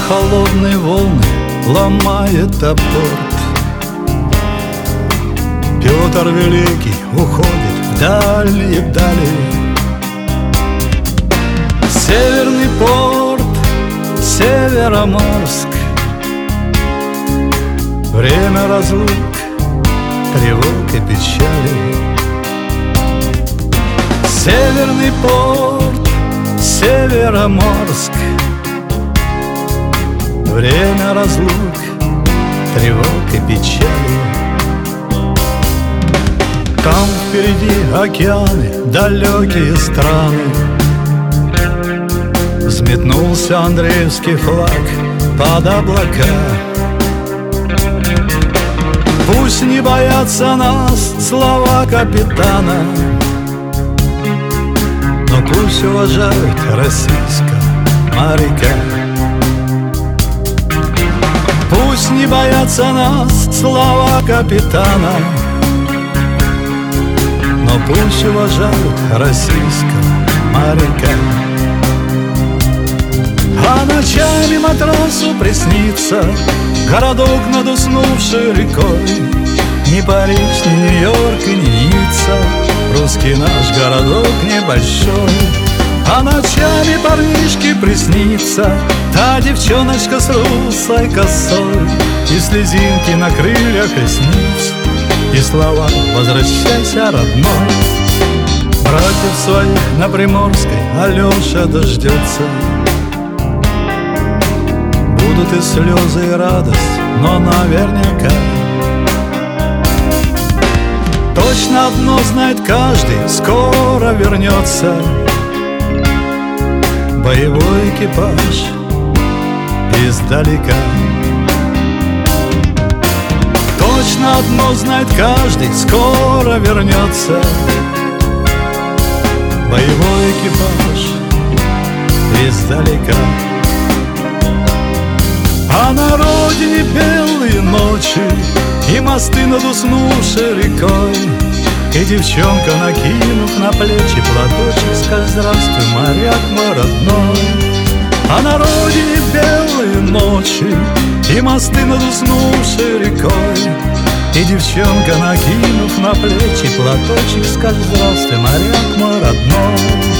холодные волны ломает апорт. Петр Великий уходит в дальние дали. Северный порт, Североморск. Время разлук, тревог и печали. Северный порт, Североморск. Время разлук, тревог и печали. Там впереди океаны, далекие страны. Взметнулся Андреевский флаг под облака. Пусть не боятся нас слова капитана, но пусть уважают российского моряка. Пусть не боятся нас слова капитана, но пусть уважают российского моряка. А ночами матросу приснится городок над уснувшей рекой. Ни Париж, ни Нью-Йорк и ни Ницца, русский наш городок небольшой. А ночами парнишке приснится та девчоночка с русой косой, и слезинки на крыльях ресниц, и слова «Возвращайся, родной». Братьев своих на Приморской Алеша дождется. Будут и слезы, и радость, но наверняка. Точно одно знает каждый, скоро вернется боевой экипаж издалека. Точно одно знает каждый, скоро вернется боевой экипаж издалека. А на родине белые ночи и мосты над уснувшей рекой, и девчонка, накинув на плечи платочек, скажет: здравствуй, моряк мой родной. А на родине белые ночи и мосты над уснувшей рекой, и девчонка, накинув на плечи платочек, скажет: здравствуй, моряк мой родной.